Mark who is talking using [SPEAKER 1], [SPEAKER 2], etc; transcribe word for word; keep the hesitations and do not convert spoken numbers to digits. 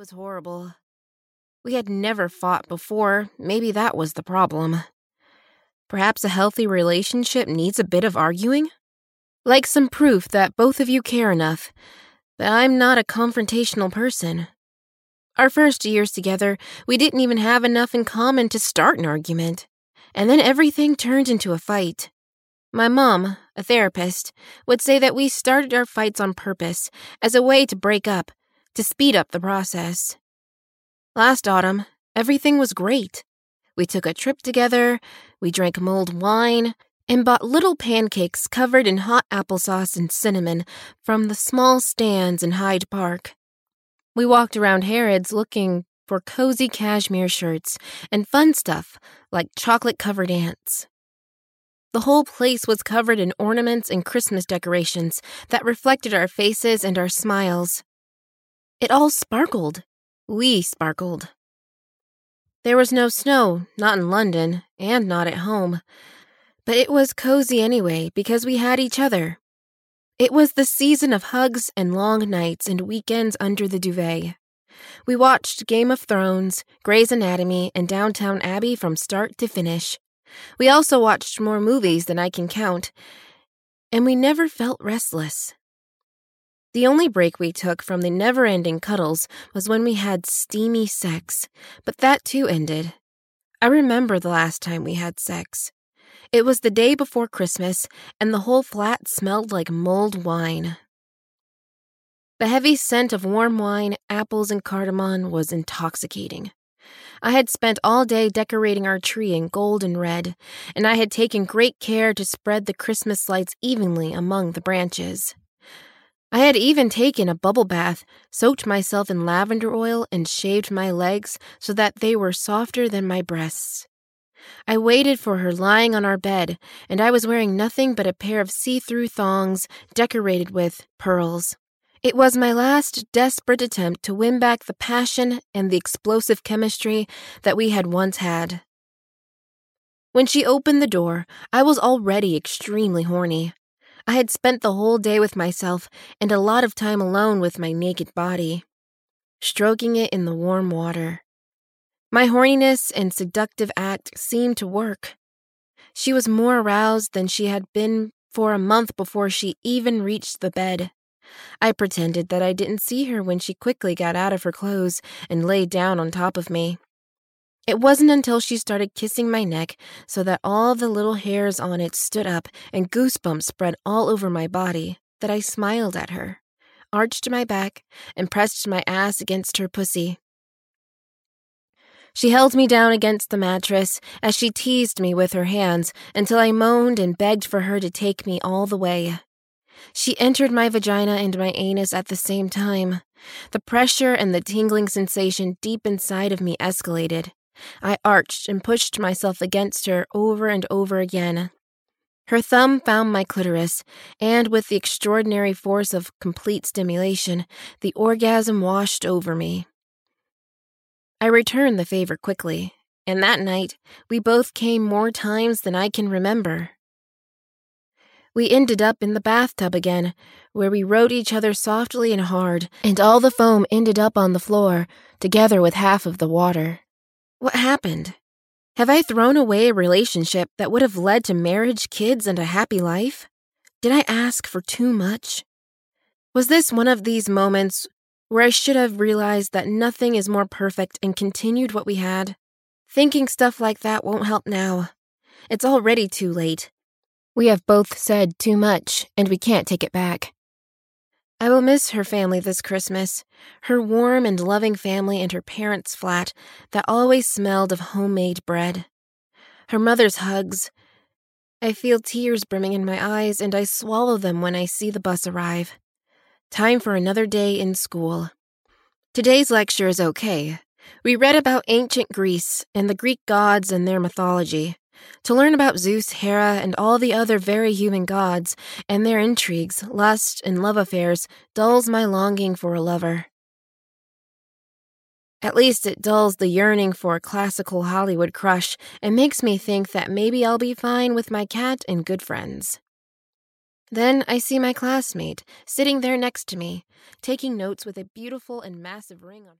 [SPEAKER 1] was horrible. We had never fought before. Maybe that was the problem. Perhaps a healthy relationship needs a bit of arguing? Like some proof that both of you care enough. But I'm not a confrontational person. Our first years together, we didn't even have enough in common to start an argument. And then everything turned into a fight. My mom, a therapist, would say that we started our fights on purpose, as a way to break up, to speed up the process. Last autumn, everything was great. We took a trip together, we drank mulled wine, and bought little pancakes covered in hot applesauce and cinnamon from the small stands in Hyde Park. We walked around Harrods looking for cozy cashmere shirts and fun stuff like chocolate-covered ants. The whole place was covered in ornaments and Christmas decorations that reflected our faces and our smiles. It all sparkled. We sparkled. There was no snow, not in London, and not at home. But it was cozy anyway, because we had each other. It was the season of hugs and long nights and weekends under the duvet. We watched Game of Thrones, Grey's Anatomy, and Downton Abbey from start to finish. We also watched more movies than I can count, and we never felt restless. The only break we took from the never-ending cuddles was when we had steamy sex, but that too ended. I remember the last time we had sex. It was the day before Christmas, and the whole flat smelled like mulled wine. The heavy scent of warm wine, apples, and cardamom was intoxicating. I had spent all day decorating our tree in gold and red, and I had taken great care to spread the Christmas lights evenly among the branches. I had even taken a bubble bath, soaked myself in lavender oil, and shaved my legs so that they were softer than my breasts. I waited for her lying on our bed, and I was wearing nothing but a pair of see-through thongs decorated with pearls. It was my last desperate attempt to win back the passion and the explosive chemistry that we had once had. When she opened the door, I was already extremely horny. I had spent the whole day with myself and a lot of time alone with my naked body, stroking it in the warm water. My horniness and seductive act seemed to work. She was more aroused than she had been for a month before she even reached the bed. I pretended that I didn't see her when she quickly got out of her clothes and lay down on top of me. It wasn't until she started kissing my neck so that all the little hairs on it stood up and goosebumps spread all over my body that I smiled at her, arched my back, and pressed my ass against her pussy. She held me down against the mattress as she teased me with her hands until I moaned and begged for her to take me all the way. She entered my vagina and my anus at the same time. The pressure and the tingling sensation deep inside of me escalated. I arched and pushed myself against her over and over again. Her thumb found my clitoris, and with the extraordinary force of complete stimulation, the orgasm washed over me. I returned the favor quickly, and that night, we both came more times than I can remember. We ended up in the bathtub again, where we rode each other softly and hard, and all the foam ended up on the floor, together with half of the water. What happened? Have I thrown away a relationship that would have led to marriage, kids, and a happy life? Did I ask for too much? Was this one of these moments where I should have realized that nothing is more perfect and continued what we had? Thinking stuff like that won't help now. It's already too late. We have both said too much, and we can't take it back. I will miss her family this Christmas, her warm and loving family and her parents' flat that always smelled of homemade bread. Her mother's hugs. I feel tears brimming in my eyes, and I swallow them when I see the bus arrive. Time for another day in school. Today's lecture is okay. We read about ancient Greece and the Greek gods and their mythology. To learn about Zeus, Hera, and all the other very human gods, and their intrigues, lust, and love affairs, dulls my longing for a lover. At least it dulls the yearning for a classical Hollywood crush, and makes me think that maybe I'll be fine with my cat and good friends. Then I see my classmate, sitting there next to me, taking notes with a beautiful and massive ring on her